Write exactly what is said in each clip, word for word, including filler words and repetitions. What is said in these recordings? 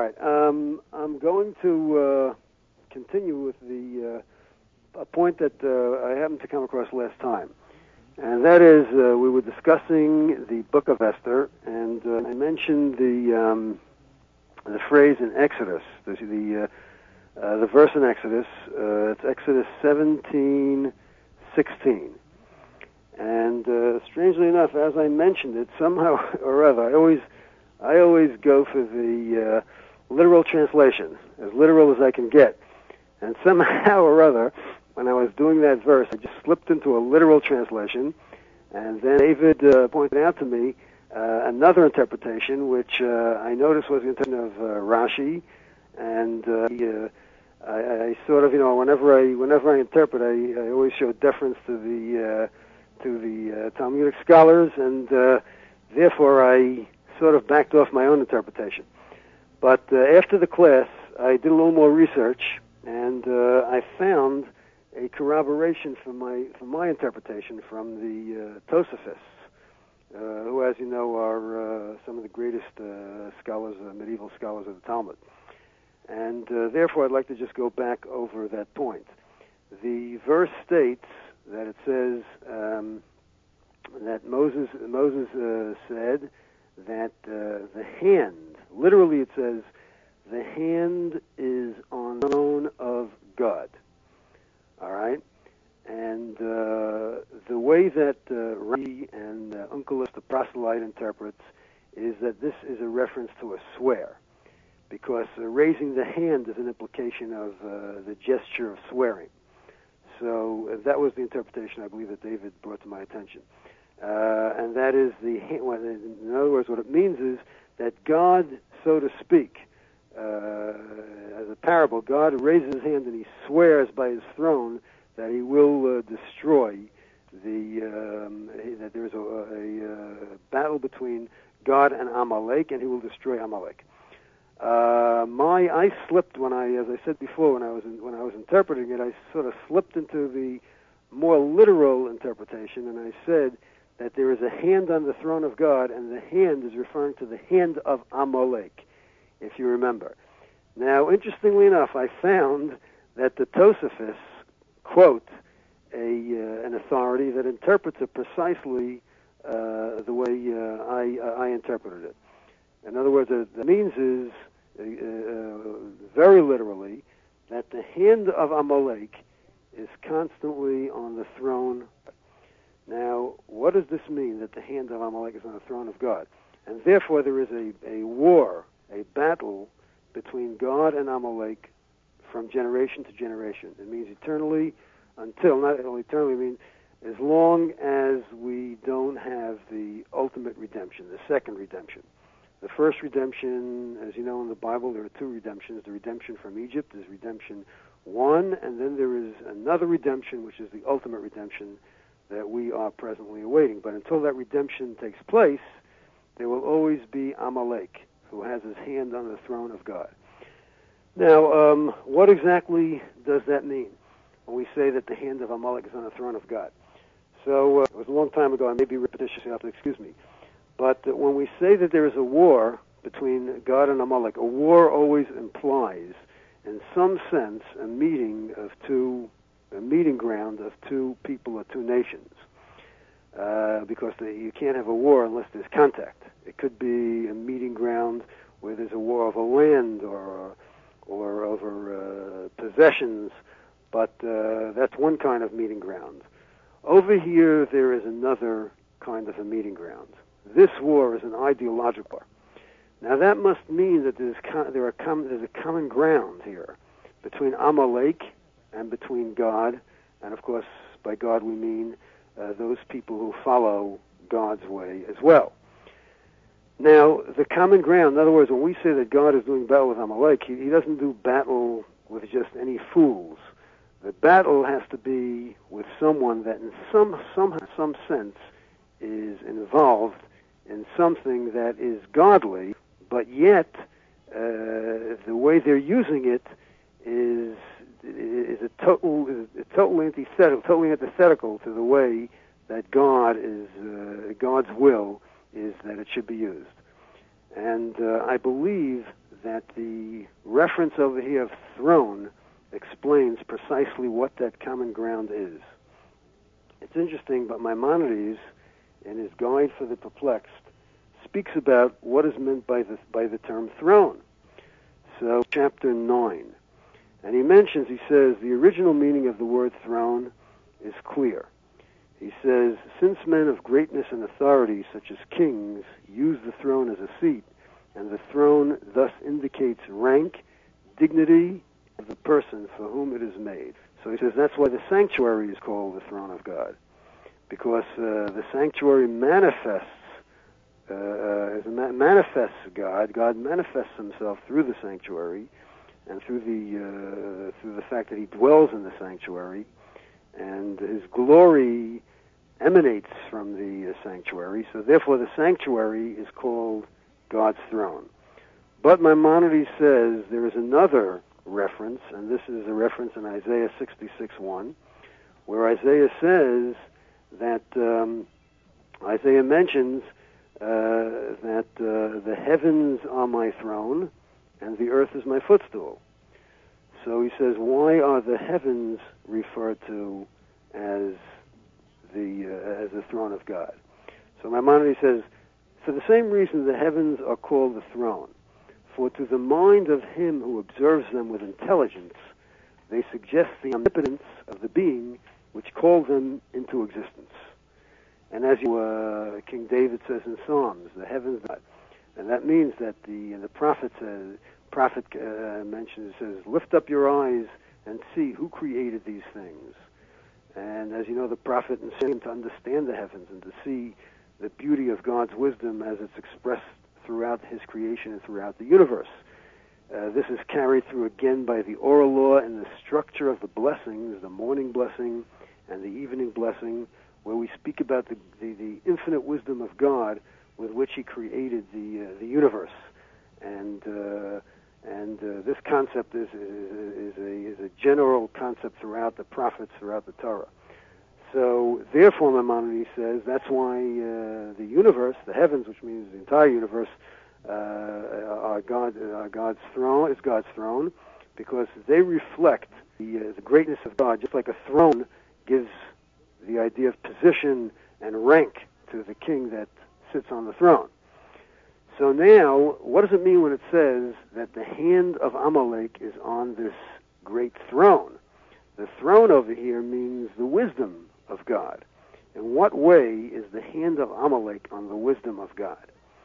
right. Um, I'm going to uh, continue with the uh, a point that uh, I happened to come across last time, and that is uh, we were discussing the Book of Esther, and uh, I mentioned the um, the phrase in Exodus, the the, uh, uh, the verse in Exodus. Uh, it's Exodus seventeen sixteen. And uh, strangely enough, as I mentioned it, somehow or other, I always, I always go for the uh, literal translation, as literal as I can get. And somehow or other, when I was doing that verse, I just slipped into a literal translation. And then David uh, pointed out to me uh, another interpretation, which uh, I noticed was the interpretation of uh, Rashi. And uh, he, uh, I, I sort of, you know, whenever I, whenever I interpret, I, I always show deference to the. Uh, to the uh, Talmudic scholars, and uh, therefore I sort of backed off my own interpretation. But uh, after the class, I did a little more research, and uh, I found a corroboration for my for my interpretation from the uh, Tosafists, uh, who, as you know, are uh, some of the greatest uh, scholars, uh, medieval scholars of the Talmud. And uh, therefore, I'd like to just go back over that point. The verse states that it says um, that Moses Moses uh, said that uh, the hand, literally it says, the hand is on the throne of God. All right? And uh, the way that uh, Rashi and uh, Onkelos the proselyte interprets is that this is a reference to a swear, because uh, raising the hand is an implication of uh, the gesture of swearing. So uh, that was the interpretation I believe that David brought to my attention. Uh, and that is the, in other words, what it means is that God, so to speak, uh, as a parable, God raises his hand and he swears by his throne that he will uh, destroy the, um, that there is a, a, a battle between God and Amalek, and he will destroy Amalek. Uh, my I slipped when I, as I said before, when I was in, when I was interpreting it, I sort of slipped into the more literal interpretation, and I said that there is a hand on the throne of God, and the hand is referring to the hand of Amalek, if you remember. Now, interestingly enough, I found that the Tosafists quote a uh, an authority that interprets it precisely uh, the way uh, I uh, I interpreted it. In other words, what it means is, uh, uh, very literally, that the hand of Amalek is constantly on the throne. Now, what does this mean, that the hand of Amalek is on the throne of God? And therefore there is a, a war, a battle between God and Amalek from generation to generation. It means eternally until, not only eternally, I mean as long as we don't have the ultimate redemption, the second redemption. The first redemption, as you know in the Bible, there are two redemptions. The redemption from Egypt is redemption one, and then there is another redemption, which is the ultimate redemption that we are presently awaiting. But until that redemption takes place, there will always be Amalek, who has his hand on the throne of God. Now, um, what exactly does that mean when we say that the hand of Amalek is on the throne of God? So uh, it was a long time ago. I may be repetitious, you have to excuse me. But uh, when we say that there is a war between God and Amalek, a war always implies, in some sense, a meeting of two, a meeting ground of two people or two nations. Uh, because the, you can't have a war unless there's contact. It could be a meeting ground where there's a war over land or or over uh, possessions, but uh, that's one kind of meeting ground. Over here, there is another kind of a meeting ground. This war is an ideological war. Now that must mean that there's com- there are com- there's a common ground here between Amalek and between God, and of course by God we mean uh, those people who follow God's way as well. Now the common ground, in other words, when we say that God is doing battle with Amalek, he, he doesn't do battle with just any fools. The battle has to be with someone that in some some some sense is involved in something that is godly, but yet uh, the way they're using it is is a total is totally antithetical, totally antithetical to the way that God is uh, God's will is that it should be used. And uh, I believe that the reference over here of throne explains precisely what that common ground is. It's interesting, but Maimonides, in his Guide for the Perplexed, speaks about what is meant by the by the term throne. So, chapter nine, and he mentions, he says, the original meaning of the word throne is clear. He says, since men of greatness and authority, such as kings, use the throne as a seat, and the throne thus indicates rank, dignity of the person for whom it is made. So he says that's why the sanctuary is called the throne of God, because uh, the sanctuary manifests uh, uh, manifests God. God manifests himself through the sanctuary, and through the uh, through the fact that he dwells in the sanctuary, and his glory emanates from the uh, sanctuary. So therefore, the sanctuary is called God's throne. But Maimonides says there is another reference, and this is a reference in Isaiah sixty-six one, where Isaiah says that um, Isaiah mentions uh, that uh, the heavens are my throne and the earth is my footstool. So he says, why are the heavens referred to as the uh, as the throne of God? So Maimonides says, for the same reason the heavens are called the throne. For to the mind of him who observes them with intelligence, they suggest the omnipotence of the being which called them into existence. And as you, uh, King David says in Psalms, the heavens, and that means that the the prophet says, prophet uh, mentions, says, lift up your eyes and see who created these things. And as you know, the prophet instructs him to understand the heavens and to see the beauty of God's wisdom as it's expressed throughout his creation and throughout the universe. Uh, this is carried through again by the oral law and the structure of the blessings, the morning blessing and the evening blessing, where we speak about the, the, the infinite wisdom of God with which he created the uh, the universe. And uh, and uh, this concept is, is, is, a, is a general concept throughout the prophets, throughout the Torah. So, therefore, Maimonides says that's why uh, the universe, the heavens, which means the entire universe, uh, are God, are God's throne, is God's throne, because they reflect the, uh, the greatness of God, just like a throne gives the idea of position and rank to the king that sits on the throne. So now, what does it mean when it says that the hand of Amalek is on this great throne? The throne over here means the wisdom of God. In what way is the hand of Amalek on the wisdom of God?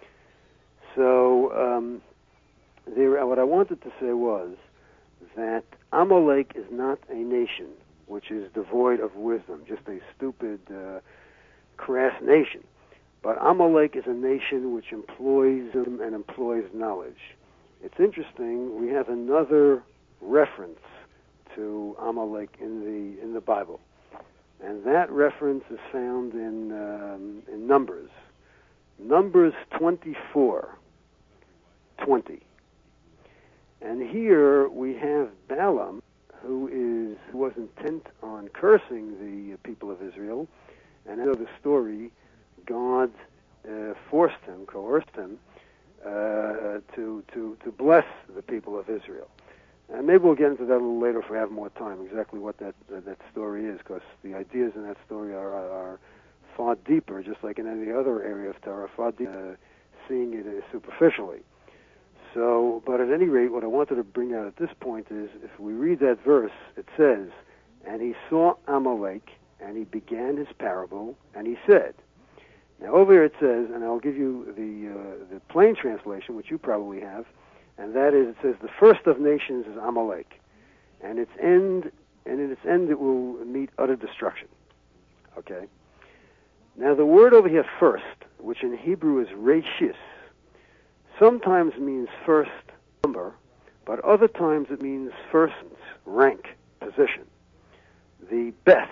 So, um, there, what I wanted to say was that Amalek is not a nation which is devoid of wisdom, just a stupid, uh, crass nation. But Amalek is a nation which employs them and employs knowledge. It's interesting, we have another reference to Amalek in the in the Bible. And that reference is found in um, in Numbers. Numbers twenty-four, twenty. And here we have Balaam, who is who was intent on cursing the people of Israel. And I know the story, God uh, forced him, coerced him, uh, to, to, to bless the people of Israel. And maybe we'll get into that a little later if we have more time, exactly what that uh, that story is, because the ideas in that story are, are, are far deeper, just like in any other area of Torah, far deeper, uh, seeing it uh, superficially. So, but at any rate, what I wanted to bring out at this point is, if we read that verse, it says, and he saw Amalek, and he began his parable, and he said. Now over here it says, and I'll give you the uh, the plain translation, which you probably have, and that is, it says, the first of nations is Amalek, and its end, and in its end it will meet utter destruction. Okay? Now the word over here, first, which in Hebrew is reshis, sometimes means first number, but other times it means first rank, position, the best.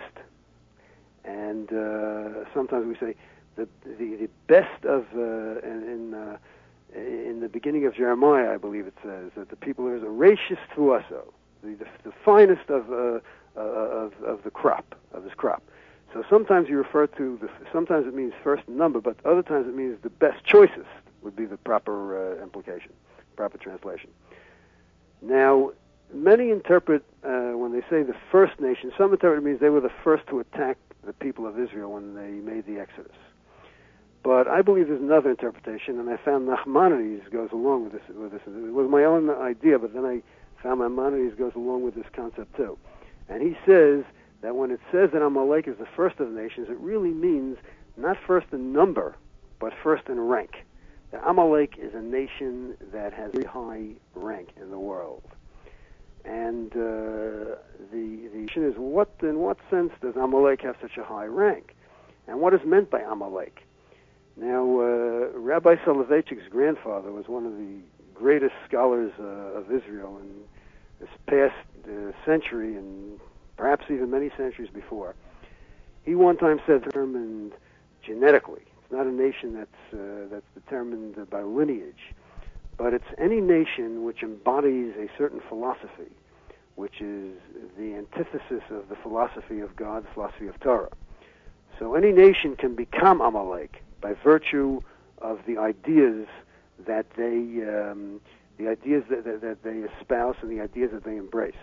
And uh, sometimes we say the the, the best of uh, in in, uh, in the beginning of Jeremiah, I believe it says that the people are rachis thuaso, the, the the finest of uh, uh, of of the crop of this crop. So sometimes you refer to the sometimes it means first number, but other times it means the best choicest would be the proper uh, implication. proper translation. Now, many interpret, uh, when they say the first nation, some interpret it means they were the first to attack the people of Israel when they made the Exodus. But I believe there's another interpretation, and I found Nachmanides goes along with this. With this. It was my own idea, but then I found Nachmanides goes along with this concept too. And he says that when it says that Amalek is the first of the nations, it really means not first in number, but first in rank. That Amalek is a nation that has a very high rank in the world. And uh, the the question is, what in what sense does Amalek have such a high rank? And what is meant by Amalek? Now, uh, Rabbi Soloveitchik's grandfather was one of the greatest scholars uh, of Israel in this past uh, century, and perhaps even many centuries before. He one time said, determined genetically. It's not a nation that's uh, that's determined by lineage, but it's any nation which embodies a certain philosophy, which is the antithesis of the philosophy of God, the philosophy of Torah. So any nation can become Amalek by virtue of the ideas that they, um, the ideas that, that, that they espouse and the ideas that they embrace.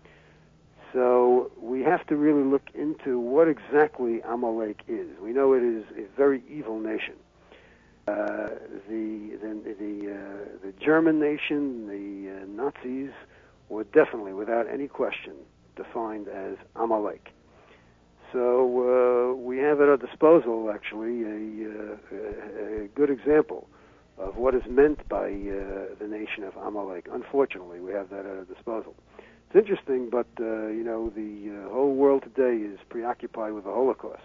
So we have to really look into what exactly Amalek is. We know it is a very evil nation. Uh, the the the, uh, the German nation, the uh, Nazis, were definitely, without any question, defined as Amalek. So uh, we have at our disposal, actually, a, uh, a good example of what is meant by uh, the nation of Amalek. Unfortunately, we have that at our disposal. It's interesting, but uh, you know, the uh, whole world today is preoccupied with the Holocaust,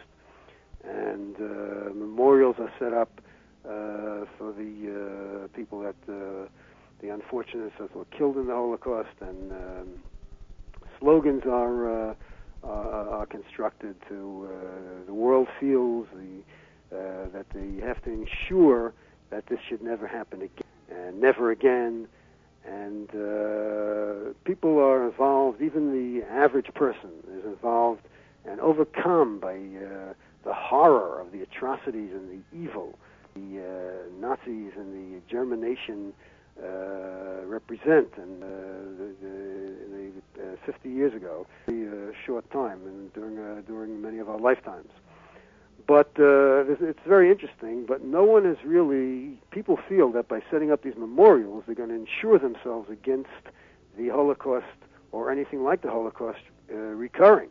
and uh, memorials are set up uh, for the uh, people that uh, the unfortunates that were killed in the Holocaust, and um, slogans are. Uh, Uh, are constructed to uh, the world feels the, uh, that they have to ensure that this should never happen again and never again. And uh, people are involved, even the average person is involved and overcome by uh, the horror of the atrocities and the evil the uh, Nazis and the German nation uh, represent. And uh, the, the, the uh, fifty years ago, a uh, short time, and during uh, during many of our lifetimes. But uh, it's very interesting. But no one is really. People feel that by setting up these memorials, they're going to ensure themselves against the Holocaust or anything like the Holocaust uh, recurring.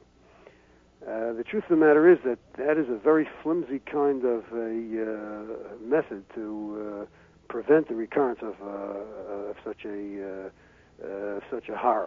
Uh, the truth of the matter is that that is a very flimsy kind of a uh, method to uh, prevent the recurrence of, uh, of such a uh, uh, such a horror.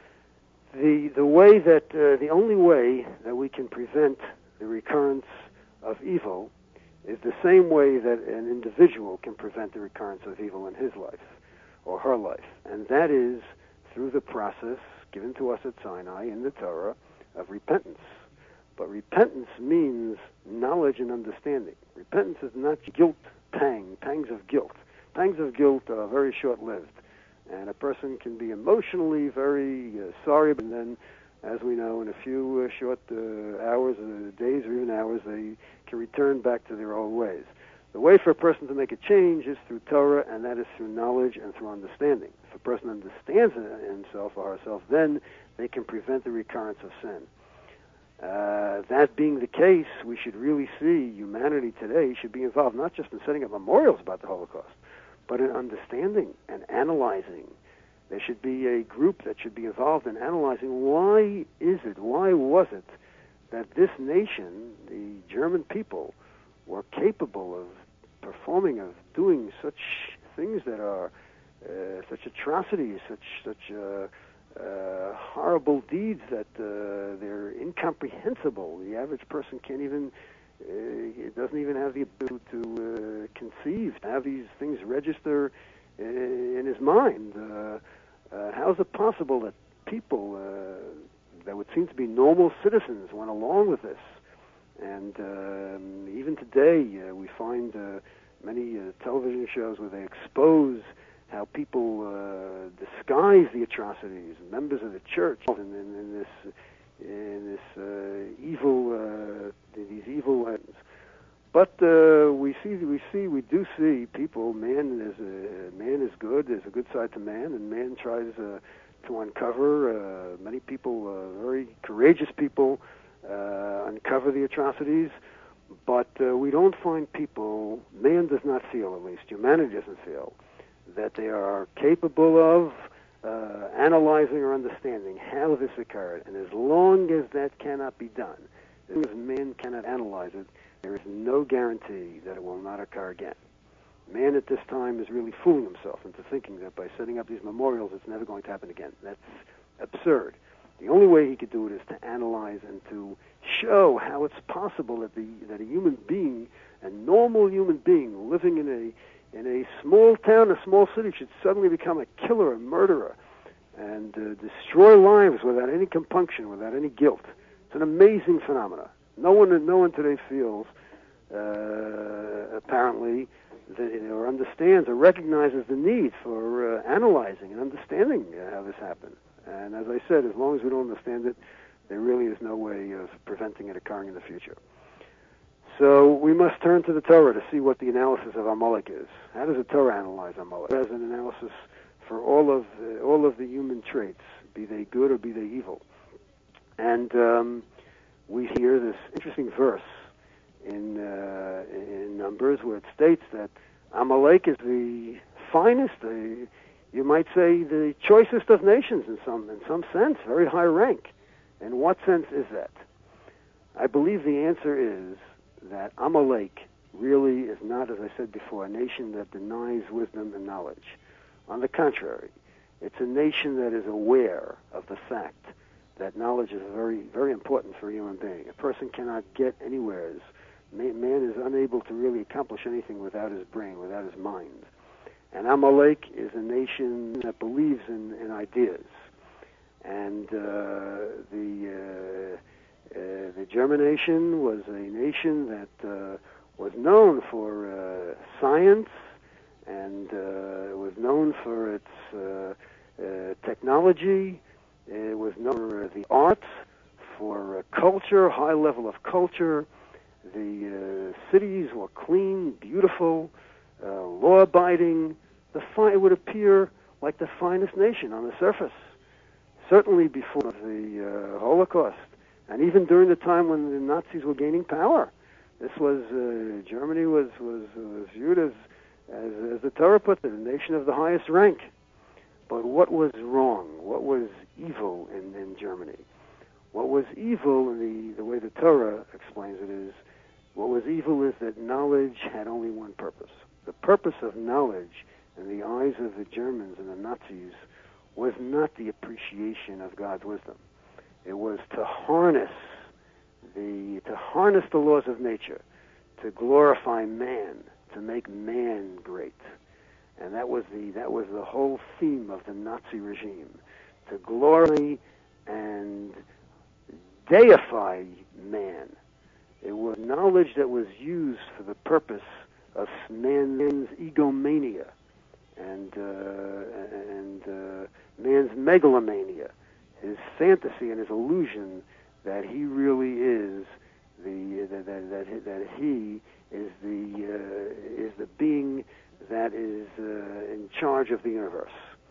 The the way that uh, the only way that we can prevent the recurrence of evil is the same way that an individual can prevent the recurrence of evil in his life or her life, and that is through the process given to us at Sinai in the Torah of repentance. But repentance means knowledge and understanding. Repentance is not guilt pang, pangs of guilt. Pangs of guilt are very short-lived. And a person can be emotionally very uh, sorry, but then, as we know, in a few uh, short uh, hours, uh, days, or even hours, they can return back to their old ways. The way for a person to make a change is through Torah, and that is through knowledge and through understanding. If a person understands himself or herself, then they can prevent the recurrence of sin. Uh, that being the case, we should really see humanity today should be involved not just in setting up memorials about the Holocaust, but in understanding and analyzing. There should be a group that should be involved in analyzing why is it, why was it that this nation, the German people, were capable of performing, of doing such things that are uh, such atrocities, such such uh, uh, horrible deeds that uh, they're incomprehensible. The average person can't even Uh, it doesn't even have the ability to uh, conceive, to have these things register uh, in his mind. Uh, uh, how is it possible that people uh, that would seem to be normal citizens went along with this? And um, even today, uh, we find uh, many uh, television shows where they expose how people uh, disguise the atrocities, members of the church, in, in, in this in this uh, evil, uh, these evil ends. but uh, we see, we see, we do see people. Man is a, man is good. There's a good side to man, and man tries uh, to uncover. Uh, many people, uh, very courageous people, uh, uncover the atrocities. But uh, we don't find people. Man does not feel, at least humanity doesn't feel, that they are capable of uh, analyzing or understanding how this occurred. And as long as that cannot be done, as long as man cannot analyze it, there is no guarantee that it will not occur again. Man at this time is really fooling himself into thinking that by setting up these memorials, it's never going to happen again. That's absurd. The only way he could do it is to analyze and to show how it's possible that the that a human being, a normal human being living in a in a small town, a small city, should suddenly become a killer, a murderer, and uh, destroy lives without any compunction, without any guilt. It's an amazing phenomenon. No one, no one today feels, uh, apparently, that, or understands or recognizes the need for uh, analyzing and understanding uh, how this happened. And as I said, as long as we don't understand it, there really is no way of preventing it occurring in the future. So we must turn to the Torah to see what the analysis of Amalek is. How does the Torah analyze Amalek? It has an analysis for all of uh, all of the human traits, be they good or be they evil. And um, we hear this interesting verse in uh, in Numbers where it states that Amalek is the finest, the, you might say, the choicest of nations in some in some sense, very high rank. In what sense is that? I believe the answer is that Amalek really is not, as I said before, a nation that denies wisdom and knowledge. On the contrary, it's a nation that is aware of the fact that knowledge is very, very important for a human being. A person cannot get anywhere. Man is unable to really accomplish anything without his brain, without his mind. And Amalek is a nation that believes in, in ideas. And uh, the uh, uh, the German nation was a nation that uh, was known for uh, science, and uh, was known for its uh, uh, technology. It was known for the arts, for uh, culture, high level of culture. The uh, cities were clean, beautiful, uh, law-abiding. The fi- it would appear like the finest nation on the surface. Certainly before the uh, Holocaust, and even during the time when the Nazis were gaining power, this was uh, Germany was was, was viewed as, as as the Torah puts it, a nation of the highest rank. But what was wrong? What was evil in, in Germany? What was evil, in the the way the Torah explains it, is what was evil is that knowledge had only one purpose. The purpose of knowledge in the eyes of the Germans and the Nazis was not the appreciation of God's wisdom. It was to harness the to harness the laws of nature, to glorify man, to make man great. And that was the that was the whole theme of the Nazi regime, to glorify and deify man. It was knowledge that was used for the purpose of man's egomania and uh, and uh, man's megalomania, his fantasy and his illusion that he really is the that that that, that he is the uh, is the being that is uh, in charge of the universe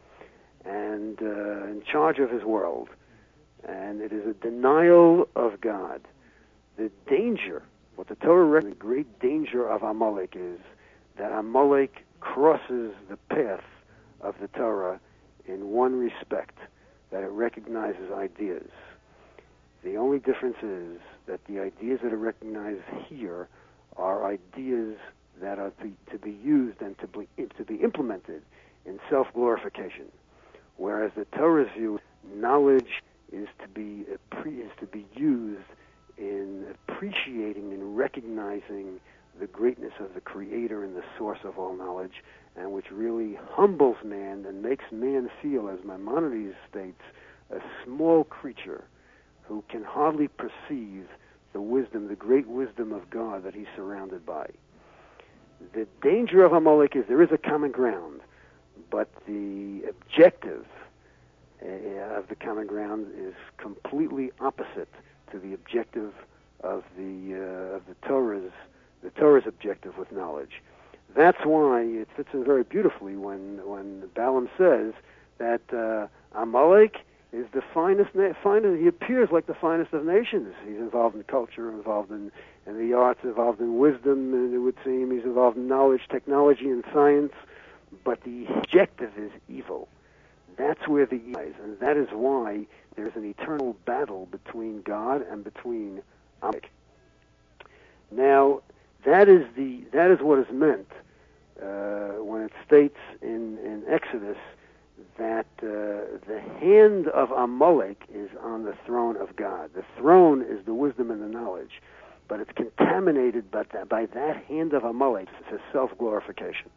and uh, in charge of his world, and it is a denial of God. The danger, what the Torah reckons, the great danger of Amalek is that Amalek crosses the path of the Torah in one respect, that it recognizes ideas. The only difference is that the ideas that are recognized here are ideas that are to, to be used and to be, to be implemented in self-glorification, whereas the Torah's view, knowledge is to be is to be used in appreciating and recognizing the greatness of the Creator and the source of all knowledge, and which really humbles man and makes man feel, as Maimonides states, a small creature who can hardly perceive the wisdom, the great wisdom of God that he's surrounded by. The danger of Amalek is there is a common ground, but the objective uh, of the common ground is completely opposite to the objective of the uh, of the Torah's the Torah's objective with knowledge. That's why it fits in very beautifully when when Balaam says that uh, Amalek is the finest, na- finest. He appears like the finest of nations. He's involved in culture, involved in, in the arts, involved in wisdom, and it would seem he's involved in knowledge, technology, and science. But the objective is evil. That's where the evil lies, and that is why there's an eternal battle between God and between Amalek. Now, that is the that is what is meant uh, when it states in, in Exodus that uh, the hand of Amalek is on the throne of God. The throne is the wisdom and the knowledge, but it's contaminated by that, by that hand of Amalek for self-glorification.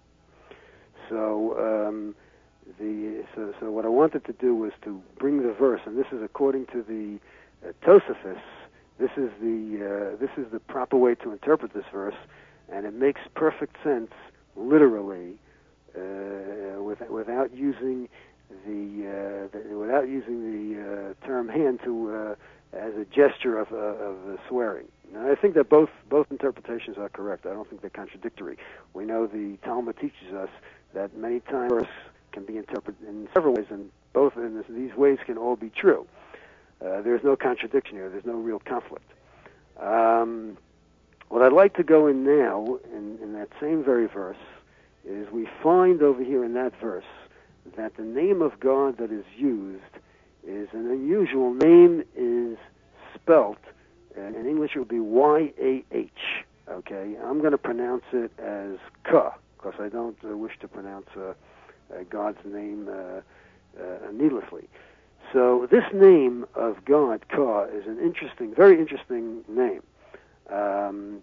So, um, the so, so what I wanted to do was to bring the verse, and this is according to the uh, Tosafos. This is the uh, this is the proper way to interpret this verse, and it makes perfect sense literally, uh, with, without using the, uh, the without using the uh, term hand to uh, as a gesture of uh, of uh, swearing. Now, I think that both both interpretations are correct. I don't think they're contradictory. We know the Talmud teaches us that many times verse can be interpreted in several ways, and both in this, these ways can all be true. Uh, there's no contradiction here. There's no real conflict. Um, what I'd like to go in now, in, in that same very verse, is we find over here in that verse that the name of God that is used is an unusual name. Is spelt, uh, in English it would be Y A H. Okay, I'm going to pronounce it as Ka, because I don't uh, wish to pronounce uh, uh, God's name uh, uh, needlessly. So this name of God, Ka, is an interesting, very interesting name. Um,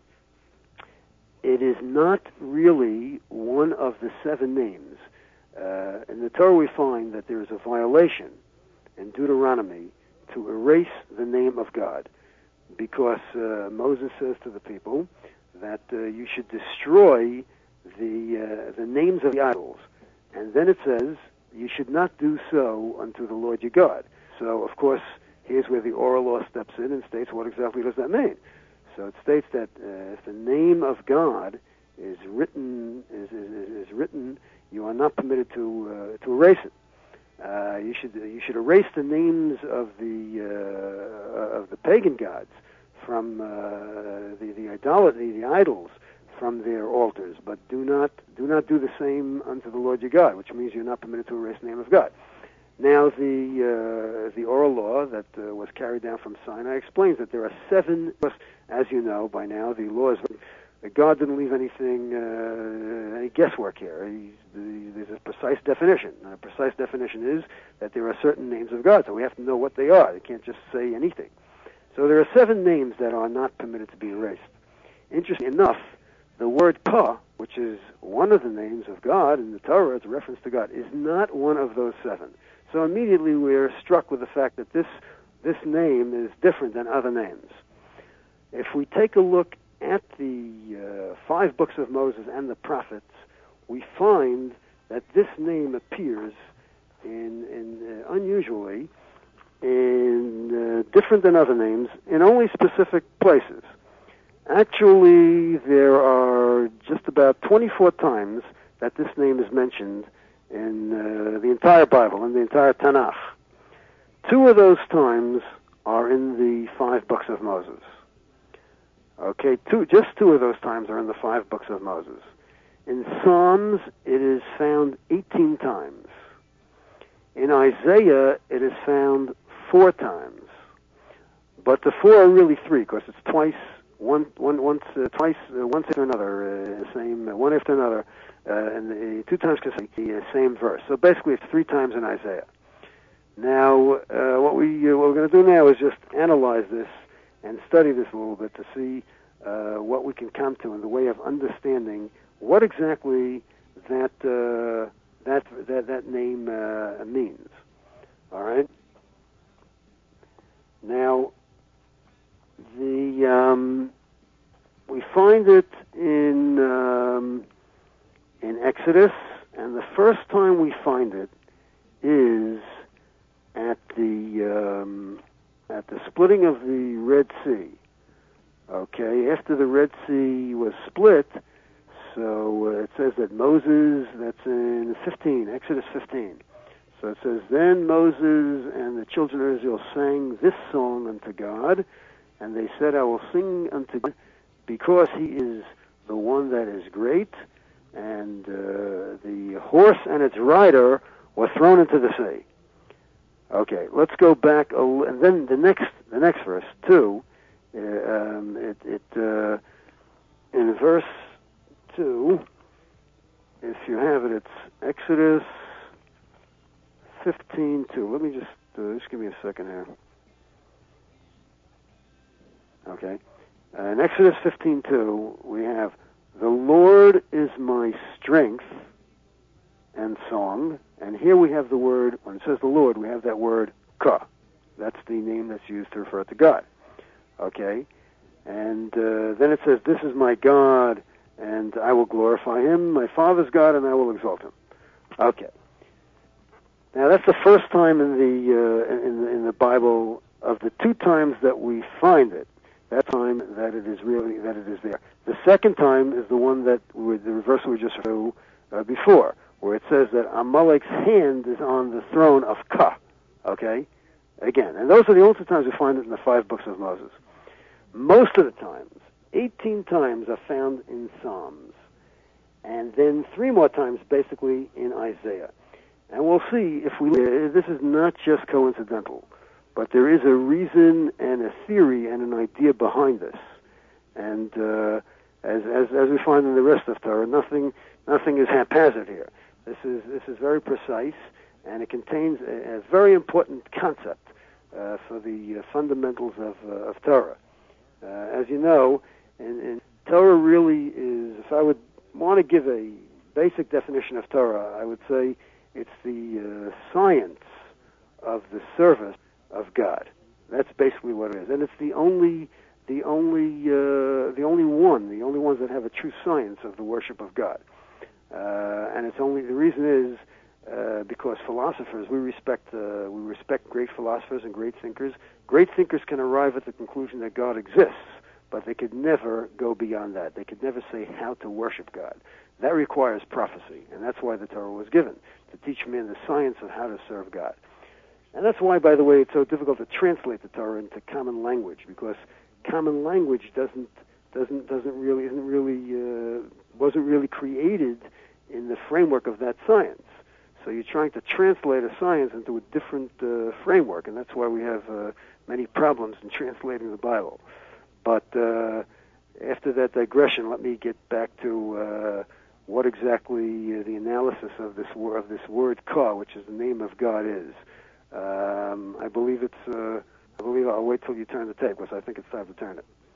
it is not really one of the seven names. Uh, in the Torah we find that there is a violation in Deuteronomy to erase the name of God, because uh, Moses says to the people that uh, you should destroy the uh, the names of the idols, and then it says you should not do so unto the Lord your God. So, of course, here's where the oral law steps in and states what exactly does that mean. So it states that uh, if the name of God is written is, is, is written, you are not permitted to uh, to erase it. Uh, you should you should erase the names of the uh, of the pagan gods from uh, the the idolatry, the idols, from their altars, but do not do not do the same unto the Lord your God, which means you're not permitted to erase the name of God. Now, the uh, the oral law that uh, was carried down from Sinai explains that there are seven. As you know by now, the laws. God didn't leave anything, uh, any guesswork here. He's, the, there's a precise definition. And a precise definition is that there are certain names of God, so we have to know what they are. They can't just say anything. So there are seven names that are not permitted to be erased. Interesting enough, the word Ka, which is one of the names of God in the Torah, it's a reference to God, is not one of those seven. So immediately we're struck with the fact that this this name is different than other names. If we take a look at the uh, five books of Moses and the prophets, we find that this name appears in, in uh, unusually in uh, different than other names in only specific places. Actually, there are just about twenty-four times that this name is mentioned in uh, the entire Bible, in the entire Tanakh. Two of those times are in the five books of Moses. Okay, two, just two of those times are in the five books of Moses. In Psalms, it is found eighteen times. In Isaiah, it is found four times. But the four are really three, because it's twice, one, one, once, uh, twice, uh, once after another, uh, same, uh, one after another, uh, and the, two times consecutively, the uh, same verse. So basically, it's three times in Isaiah. Now, uh, what we uh, what we're going to do now is just analyze this and study this a little bit to see uh, what we can come to in the way of understanding what exactly that uh, that that that name uh, means. All right. Now, the um, we find it in um, in Exodus, and the first time we find it is at the um, at the splitting of the Red Sea. Okay, after the Red Sea was split, so uh, it says that Moses, that's in fifteen, Exodus fifteen. So it says, then Moses and the children of Israel sang this song unto God, and they said, I will sing unto God because he is the one that is great, and uh, the horse and its rider were thrown into the sea. Okay, let's go back, a, and then the next, the next verse, two, uh, um, it, it uh, in verse two, if you have it, it's Exodus fifteen two. Let me just, uh, just give me a second here. Okay. Uh, in Exodus fifteen two, we have, the Lord is my strength and song. And here we have the word, when it says the Lord, we have that word, ka. That's the name that's used to refer to God. Okay? And uh, then it says, this is my God, and I will glorify him, my Father's God, and I will exalt him. Okay. Now that's the first time in the uh, in, in the Bible of the two times that we find it. That time that it is really that it is there. The second time is the one that with the reversal we just read uh, before, where it says that Amalek's hand is on the throne of Ka. Okay, again, and those are the only two times we find it in the five books of Moses. Most of the times, eighteen times, are found in Psalms, and then three more times, basically, in Isaiah. And we'll see if we, this is not just coincidental, but there is a reason and a theory and an idea behind this. And uh, as, as as we find in the rest of Torah, nothing nothing is haphazard here. This is this is very precise, and it contains a, a very important concept uh, for the uh, fundamentals of uh, of Torah. Uh, as you know, in, in Torah really is, if I would want to give a basic definition of Torah, I would say it's the uh, science of the service of God. That's basically what it is, and it's the only, the only, uh, the only one, the only ones that have a true science of the worship of God. Uh, and it's only the reason is uh, because philosophers, we respect, uh, we respect great philosophers and great thinkers. Great thinkers can arrive at the conclusion that God exists, but they could never go beyond that. They could never say how to worship God. That requires prophecy, and that's why the Torah was given, to teach men the science of how to serve God. And that's why, by the way, it's so difficult to translate the Torah into common language, because common language doesn't doesn't doesn't really isn't really uh, wasn't really created in the framework of that science. So you're trying to translate a science into a different uh, framework, and that's why we have uh, many problems in translating the Bible. But uh, after that digression, let me get back to uh, what exactly uh, the analysis of this word, of this word Ka, which is the name of God, is. Um, I believe it's. Uh, I believe I'll wait till you turn the tape, because I think it's time to turn it.